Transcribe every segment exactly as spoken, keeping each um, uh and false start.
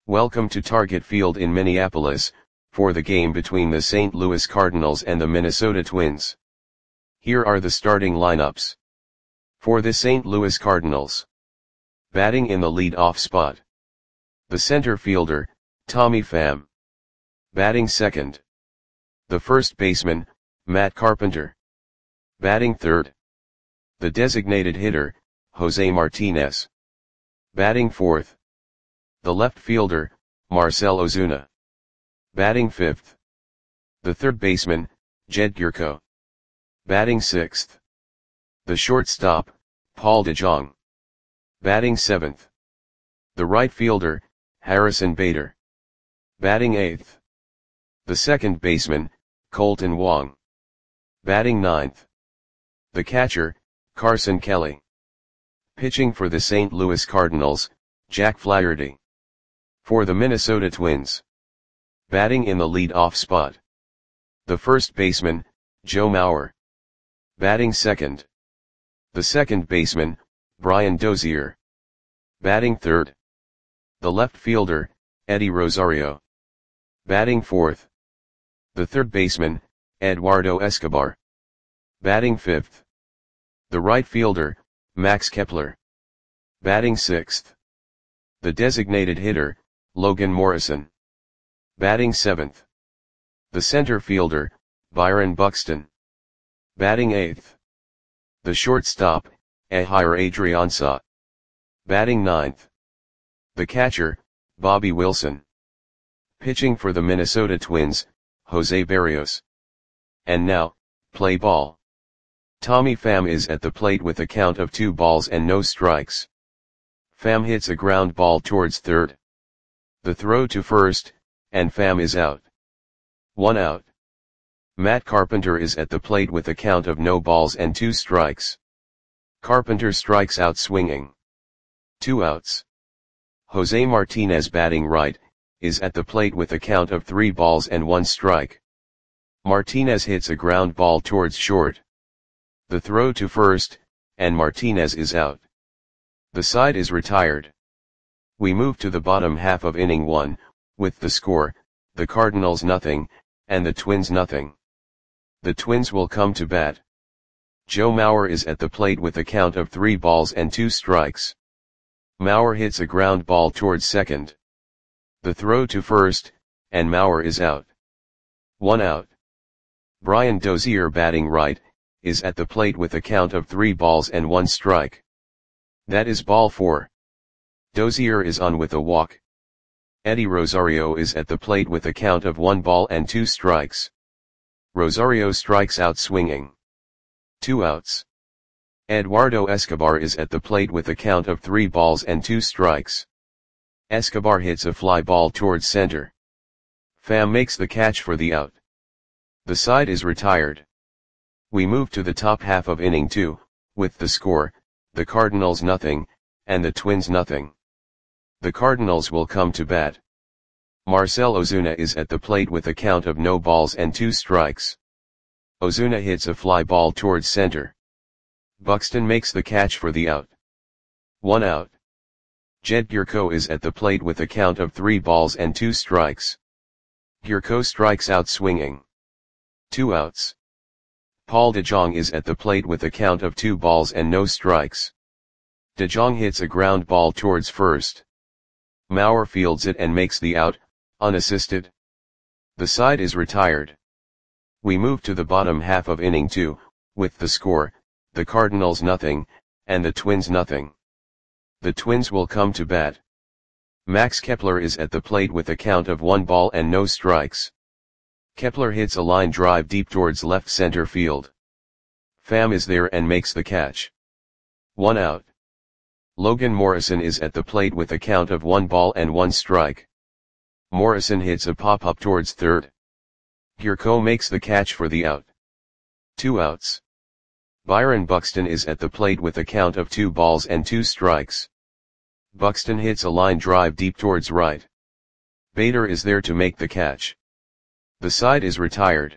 Welcome to Target Field in Minneapolis, for the game between the Saint Louis Cardinals and the Minnesota Twins. Here are the starting lineups. For the Saint Louis Cardinals. Batting in the lead-off spot. The center fielder, Tommy Pham. Batting second. The first baseman, Matt Carpenter. Batting third. The designated hitter, Jose Martinez. Batting fourth. The left fielder, Marcell Ozuna. Batting fifth. The third baseman, Jedd Gyorko. Batting sixth. The shortstop, Paul DeJong. Batting seventh. The right fielder, Harrison Bader. Batting eighth. The second baseman, Kolten Wong. Batting ninth. The catcher, Carson Kelly. Pitching for the Saint Louis Cardinals, Jack Flaherty. For the Minnesota Twins. Batting in the lead-off spot. The first baseman, Joe Mauer. Batting second. The second baseman, Brian Dozier. Batting third. The left fielder, Eddie Rosario. Batting fourth. The third baseman, Eduardo Escobar. Batting fifth. The right fielder, Max Kepler. Batting sixth. The designated hitter, Logan Morrison. Batting seventh. The center fielder, Byron Buxton. Batting eighth. The shortstop, Ehire Adrianza. Batting ninth. The catcher, Bobby Wilson. Pitching for the Minnesota Twins, Jose Berrios. And now, play ball. Tommy Pham is at the plate with a count of two balls and no strikes. Pham hits a ground ball towards third. The throw to first, and Pham is out. One out. Matt Carpenter is at the plate with a count of no balls and two strikes. Carpenter strikes out swinging. Two outs. Jose Martinez, batting right, is at the plate with a count of three balls and one strike. Martinez hits a ground ball towards short. The throw to first, and Martinez is out. The side is retired. We move to the bottom half of inning one, with the score, the Cardinals nothing, and the Twins nothing. The Twins will come to bat. Joe Mauer is at the plate with a count of three balls and two strikes. Mauer hits a ground ball towards second. The throw to first, and Mauer is out. One out. Brian Dozier, batting right, is at the plate with a count of three balls and one strike. That is ball four. Dozier is on with a walk. Eddie Rosario is at the plate with a count of one ball and two strikes. Rosario strikes out swinging. Two outs. Eduardo Escobar is at the plate with a count of three balls and two strikes. Escobar hits a fly ball towards center. Pham makes the catch for the out. The side is retired. We move to the top half of inning two, with the score, the Cardinals nothing, and the Twins nothing. The Cardinals will come to bat. Marcell Ozuna is at the plate with a count of no balls and two strikes. Ozuna hits a fly ball towards center. Buxton makes the catch for the out. One out. Jedd Gyorko is at the plate with a count of three balls and two strikes. Gyorko strikes out swinging. Two outs. Paul DeJong is at the plate with a count of two balls and no strikes. DeJong hits a ground ball towards first. Mauer fields it and makes the out, unassisted. The side is retired. We move to the bottom half of inning two, with the score, the Cardinals nothing, and the Twins nothing. The Twins will come to bat. Max Kepler is at the plate with a count of one ball and no strikes. Kepler hits a line drive deep towards left center field. Pham is there and makes the catch. One out. Logan Morrison is at the plate with a count of one ball and one strike. Morrison hits a pop-up towards third. Gyorko makes the catch for the out. Two outs. Byron Buxton is at the plate with a count of two balls and two strikes. Buxton hits a line drive deep towards right. Bader is there to make the catch. The side is retired.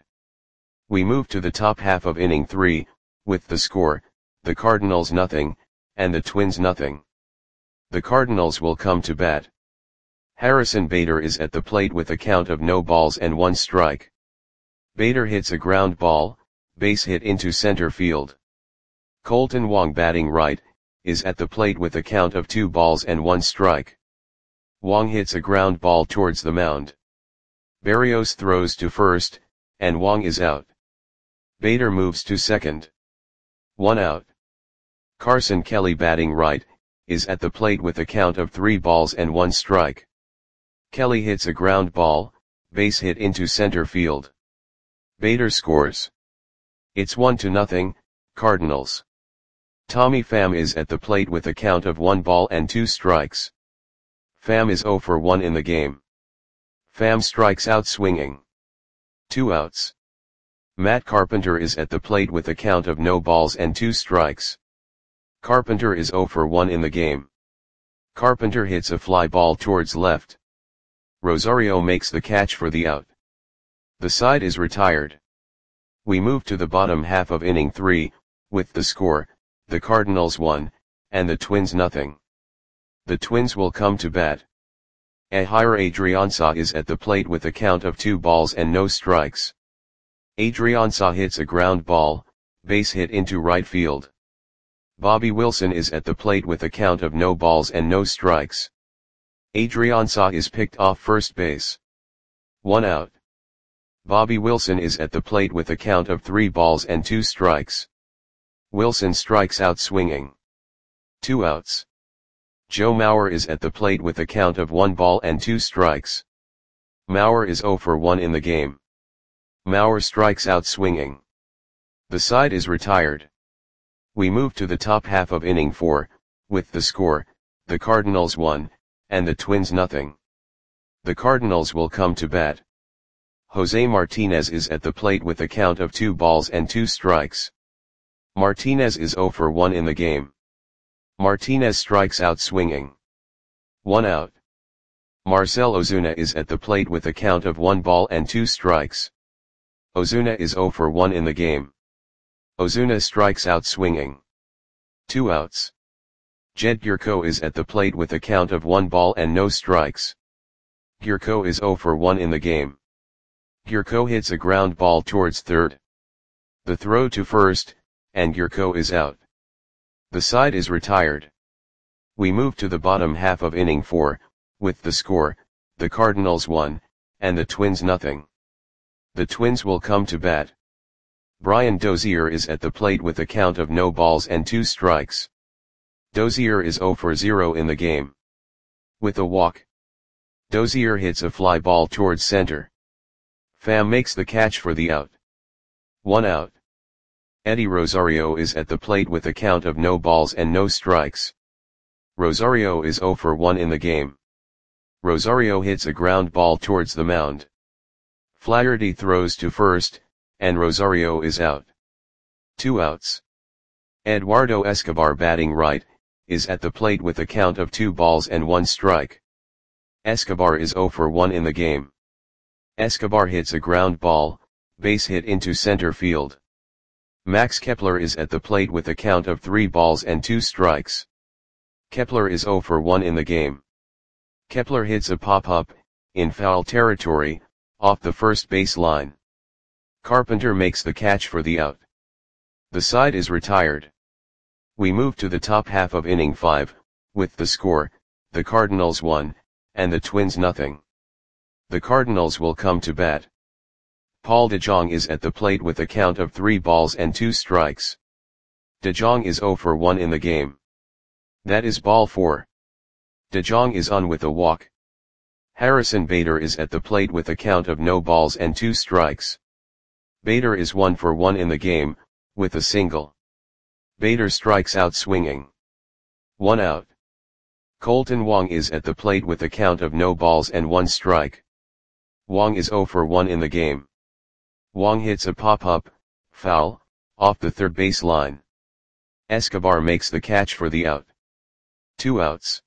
We move to the top half of inning three, with the score, the Cardinals nothing, and the Twins nothing. The Cardinals will come to bat. Harrison Bader is at the plate with a count of no balls and one strike. Bader hits a ground ball, base hit into center field. Kolten Wong, batting right, is at the plate with a count of two balls and one strike. Wong hits a ground ball towards the mound. Berrios throws to first, and Wong is out. Bader moves to second. One out. Carson Kelly, batting right, is at the plate with a count of three balls and one strike. Kelly hits a ground ball, base hit into center field. Bader scores. It's one to nothing, Cardinals. Tommy Pham is at the plate with a count of one ball and two strikes. Pham is zero for one in the game. Pham strikes out swinging. Two outs. Matt Carpenter is at the plate with a count of no balls and two strikes. Carpenter is zero for one in the game. Carpenter hits a fly ball towards left. Rosario makes the catch for the out. The side is retired. We move to the bottom half of inning three, with the score, the Cardinals one, and the Twins nothing. The Twins will come to bat. Ehire Adrianza is at the plate with a count of two balls and no strikes. Adrianza hits a ground ball, base hit into right field. Bobby Wilson is at the plate with a count of no balls and no strikes. Adrianza is picked off first base. One out. Bobby Wilson is at the plate with a count of three balls and two strikes. Wilson strikes out swinging. Two outs. Joe Mauer is at the plate with a count of one ball and two strikes. Mauer is zero for one in the game. Mauer strikes out swinging. The side is retired. We move to the top half of inning four, with the score, the Cardinals one, and the Twins nothing. The Cardinals will come to bat. Jose Martinez is at the plate with a count of two balls and two strikes. Martinez is zero for one in the game. Martinez strikes out swinging. One out. Marcell Ozuna is at the plate with a count of one ball and two strikes. Ozuna is zero for one in the game. Ozuna strikes out swinging. Two outs. Jed Gyorko is at the plate with a count of one ball and no strikes. Gyorko is zero for one in the game. Gyorko hits a ground ball towards third. The throw to first, and Gyorko is out. The side is retired. We move to the bottom half of inning four, with the score, the Cardinals one, and the Twins nothing. The Twins will come to bat. Brian Dozier is at the plate with a count of no balls and two strikes. Dozier is zero for zero in the game. With a walk. Dozier hits a fly ball towards center. Pham makes the catch for the out. One out. Eddie Rosario is at the plate with a count of no balls and no strikes. Rosario is zero for one in the game. Rosario hits a ground ball towards the mound. Flaherty throws to first, and Rosario is out. Two outs. Eduardo Escobar, batting right, is at the plate with a count of two balls and one strike. Escobar is zero for one in the game. Escobar hits a ground ball, base hit into center field. Max Kepler is at the plate with a count of three balls and two strikes. Kepler is zero for one in the game. Kepler hits a pop-up, in foul territory, off the first base line. Carpenter makes the catch for the out. The side is retired. We move to the top half of inning five, with the score, the Cardinals one, and the Twins nothing. The Cardinals will come to bat. Paul DeJong is at the plate with a count of three balls and two strikes. DeJong is zero for one in the game. That is ball four. DeJong is on with a walk. Harrison Bader is at the plate with a count of no balls and two strikes. Bader is one for one in the game, with a single. Bader strikes out swinging. One out. Kolten Wong is at the plate with a count of no balls and one strike. Wong is zero for one in the game. Wong hits a pop-up, foul, off the third base line. Escobar makes the catch for the out. Two outs.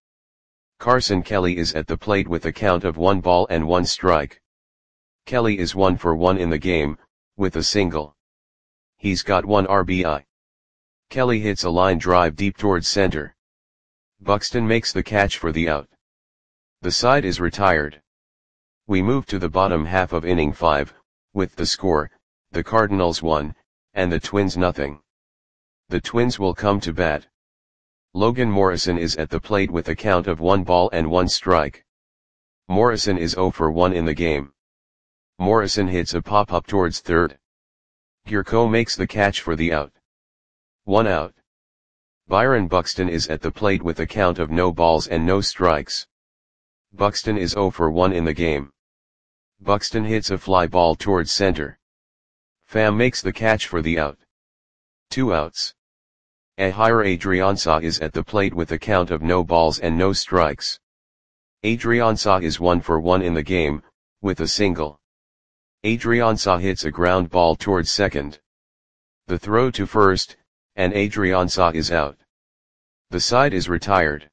Carson Kelly is at the plate with a count of one ball and one strike. Kelly is one for one in the game, with a single. He's got one R B I. Kelly hits a line drive deep towards center. Buxton makes the catch for the out. The side is retired. We move to the bottom half of inning five, with the score, the Cardinals one, and the Twins nothing. The Twins will come to bat. Logan Morrison is at the plate with a count of one ball and one strike. Morrison is zero for one in the game. Morrison hits a pop-up towards third. Gurko makes the catch for the out. One out. Byron Buxton is at the plate with a count of no balls and no strikes. Buxton is zero for one in the game. Buxton hits a fly ball towards center. Pham makes the catch for the out. Two outs. Ehire Adriansah is at the plate with a count of no balls and no strikes. Adriansah is one for one in the game, with a single. Adriansah hits a ground ball towards second. The throw to first, and Adriansah is out. The side is retired.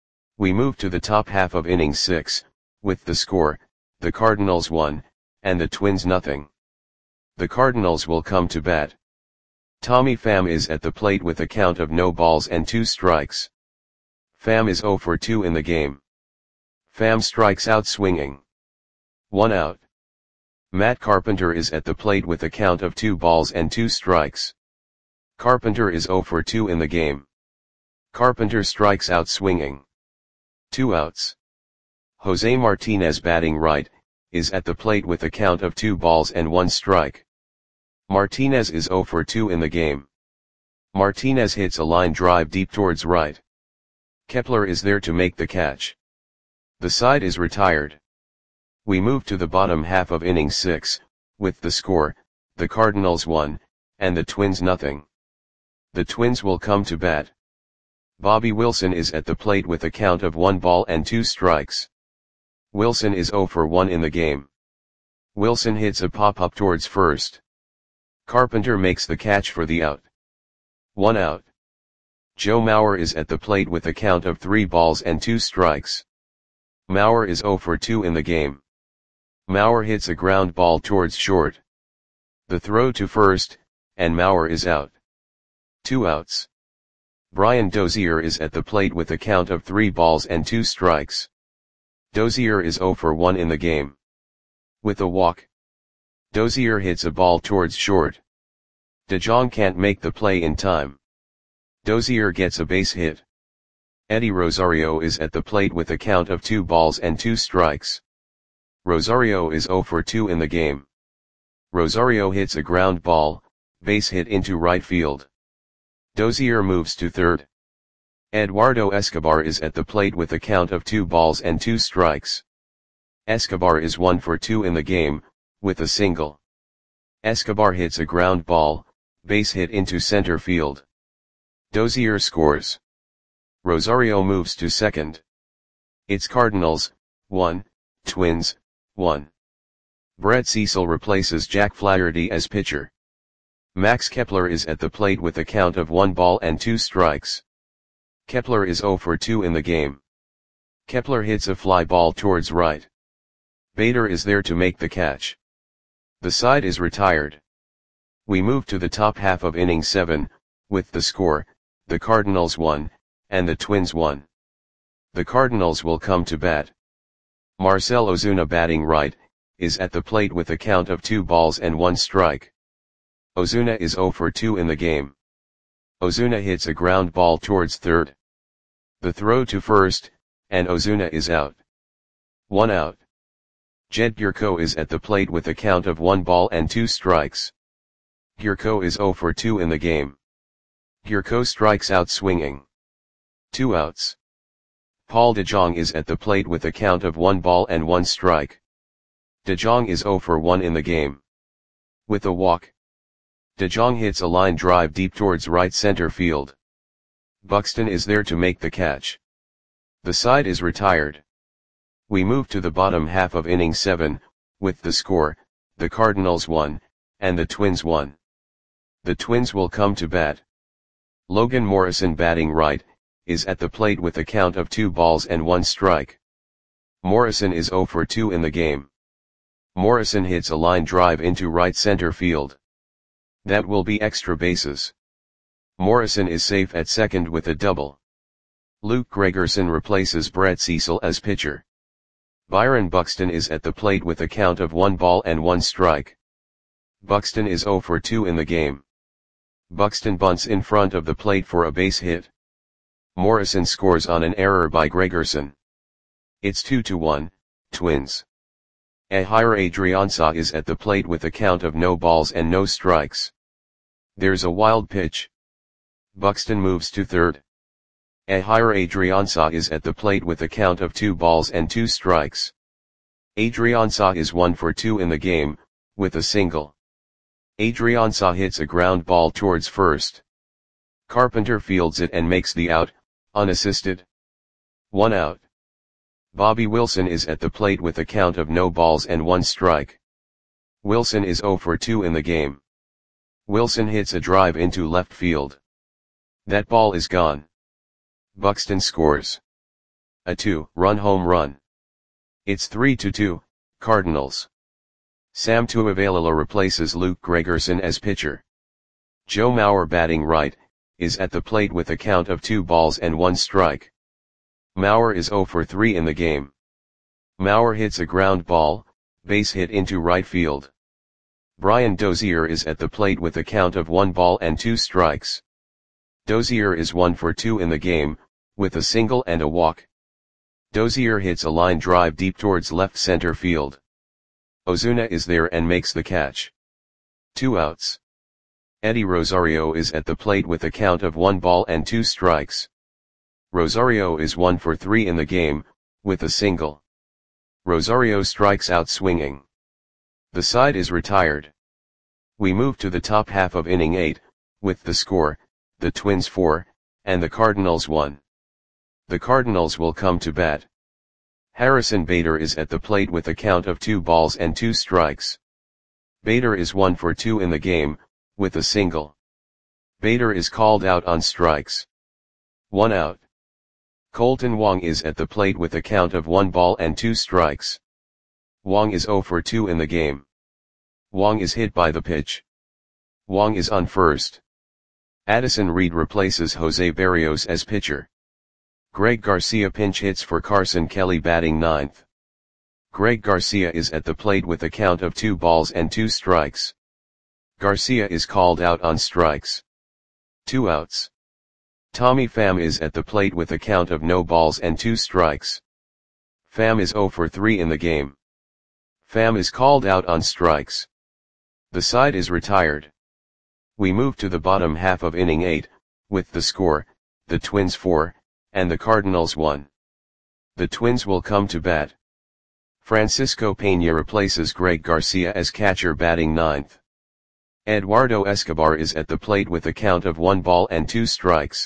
We move to the top half of inning six, with the score, the Cardinals one, and the Twins nothing. The Cardinals will come to bat. Tommy Pham is at the plate with a count of no balls and two strikes. Pham is zero for two in the game. Pham strikes out swinging. One out. Matt Carpenter is at the plate with a count of two balls and two strikes. Carpenter is zero for two in the game. Carpenter strikes out swinging. Two outs. Jose Martinez, batting right, is at the plate with a count of two balls and one strike. Martinez is zero for two in the game. Martinez hits a line drive deep towards right. Kepler is there to make the catch. The side is retired. We move to the bottom half of inning six, with the score, the Cardinals one, and the Twins nothing. The Twins will come to bat. Bobby Wilson is at the plate with a count of one ball and two strikes. Wilson is zero for one in the game. Wilson hits a pop-up towards first. Carpenter makes the catch for the out. One out. Joe Mauer is at the plate with a count of three balls and two strikes. Mauer is zero for two in the game. Mauer hits a ground ball towards short. The throw to first, and Mauer is out. Two outs. Brian Dozier is at the plate with a count of three balls and two strikes. Dozier is zero for one in the game. With a walk. Dozier hits a ball towards short. DeJong can't make the play in time. Dozier gets a base hit. Eddie Rosario is at the plate with a count of two balls and two strikes. Rosario is zero for two in the game. Rosario hits a ground ball, base hit into right field. Dozier moves to third. Eduardo Escobar is at the plate with a count of two balls and two strikes. Escobar is one for two in the game, with a single. Escobar hits a ground ball, base hit into center field. Dozier scores. Rosario moves to second. It's Cardinals, one, Twins, one. Brett Cecil replaces Jack Flaherty as pitcher. Max Kepler is at the plate with a count of one ball and two strikes. Kepler is zero for two in the game. Kepler hits a fly ball towards right. Bader is there to make the catch. The side is retired. We move to the top half of inning seven, with the score, the Cardinals one, and the Twins one. The Cardinals will come to bat. Marcell Ozuna, batting right, is at the plate with a count of two balls and one strike. Ozuna is zero for two in the game. Ozuna hits a ground ball towards third. The throw to first, and Ozuna is out. One out. Jed Gurko is at the plate with a count of one ball and two strikes. Gurko is zero for two in the game. Gurko strikes out swinging. Two outs. Paul DeJong is at the plate with a count of one ball and one strike. DeJong is zero for one in the game. With a walk. DeJong hits a line drive deep towards right center field. Buxton is there to make the catch. The side is retired. We move to the bottom half of inning seven, with the score, the Cardinals one, and the Twins one. The Twins will come to bat. Logan Morrison, batting right, is at the plate with a count of two balls and one strike. Morrison is zero for two in the game. Morrison hits a line drive into right center field. That will be extra bases. Morrison is safe at second with a double. Luke Gregerson replaces Brett Cecil as pitcher. Byron Buxton is at the plate with a count of one ball and one strike. Buxton is zero for two in the game. Buxton bunts in front of the plate for a base hit. Morrison scores on an error by Gregerson. It's two to one, Twins. Ehire Adrianza is at the plate with a count of no balls and no strikes. There's a wild pitch. Buxton moves to third. Ehire Adrianza is at the plate with a count of two balls and two strikes. Adrianza is one for two in the game, with a single. Adrianza hits a ground ball towards first. Carpenter fields it and makes the out, unassisted. One out. Bobby Wilson is at the plate with a count of no balls and one strike. Wilson is zero for two in the game. Wilson hits a drive into left field. That ball is gone. Buxton scores a two-run home run. It's three to two, Cardinals. Sam Tuivailala replaces Luke Gregerson as pitcher. Joe Mauer, batting right, is at the plate with a count of two balls and one strike. Mauer is zero for three in the game. Mauer hits a ground ball, base hit into right field. Brian Dozier is at the plate with a count of one ball and two strikes. Dozier is one for two in the game, with a single and a walk. Dozier hits a line drive deep towards left center field. Ozuna is there and makes the catch. Two outs. Eddie Rosario is at the plate with a count of one ball and two strikes. Rosario is one for three in the game, with a single. Rosario strikes out swinging. The side is retired. We move to the top half of inning eight, with the score, the Twins four, and the Cardinals one. The Cardinals will come to bat. Harrison Bader is at the plate with a count of two balls and two strikes. Bader is one for two in the game, with a single. Bader is called out on strikes. One out. Colton Wong is at the plate with a count of one ball and two strikes. Wong is zero for two in the game. Wong is hit by the pitch. Wong is on first. Addison Reed replaces Jose Berrios as pitcher. Greg Garcia pinch hits for Carson Kelly, batting ninth. Greg Garcia is at the plate with a count of two balls and two strikes. Garcia is called out on strikes. Two outs. Tommy Pham is at the plate with a count of no balls and two strikes. Pham is zero for three in the game. Pham is called out on strikes. The side is retired. We move to the bottom half of inning eight, with the score, the Twins four, and the Cardinals one. The Twins will come to bat. Francisco Peña replaces Greg Garcia as catcher, batting ninth. Eduardo Escobar is at the plate with a count of one ball and two strikes.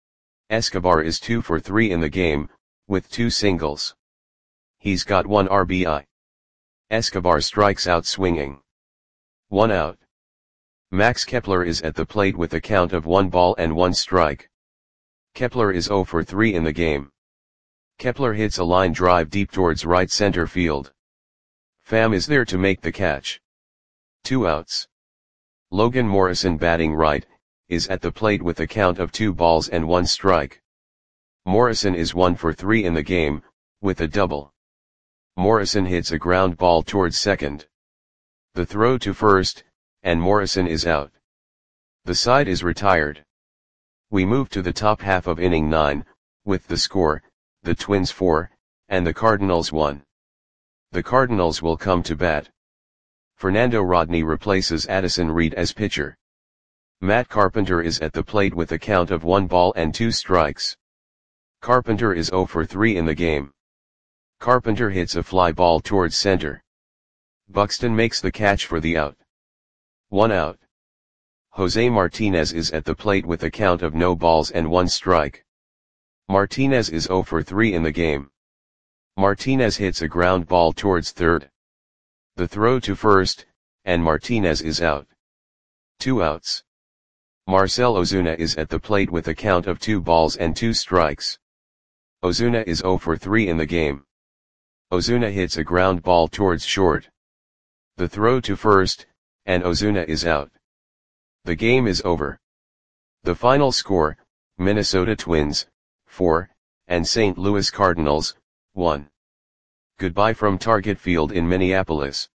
Escobar is two for three in the game, with two singles. He's got one R B I. Escobar strikes out swinging. One out. Max Kepler is at the plate with a count of one ball and one strike. Kepler is zero for three in the game. Kepler hits a line drive deep towards right center field. Pham is there to make the catch. Two outs. Logan Morrison, batting right, is at the plate with a count of two balls and one strike. Morrison is one for three in the game, with a double. Morrison hits a ground ball towards second. The throw to first, and Morrison is out. The side is retired. We move to the top half of inning nine, with the score, the Twins four, and the Cardinals one. The Cardinals will come to bat. Fernando Rodney replaces Addison Reed as pitcher. Matt Carpenter is at the plate with a count of one ball and two strikes. Carpenter is zero for three in the game. Carpenter hits a fly ball towards center. Buxton makes the catch for the out. One out. Jose Martinez is at the plate with a count of no balls and one strike. Martinez is zero for three in the game. Martinez hits a ground ball towards third. The throw to first, and Martinez is out. Two outs. Marcell Ozuna is at the plate with a count of two balls and two strikes. Ozuna is zero for three in the game. Ozuna hits a ground ball towards short. The throw to first, and Ozuna is out. The game is over. The final score, Minnesota Twins, four, and Saint Louis Cardinals, one. Goodbye from Target Field in Minneapolis.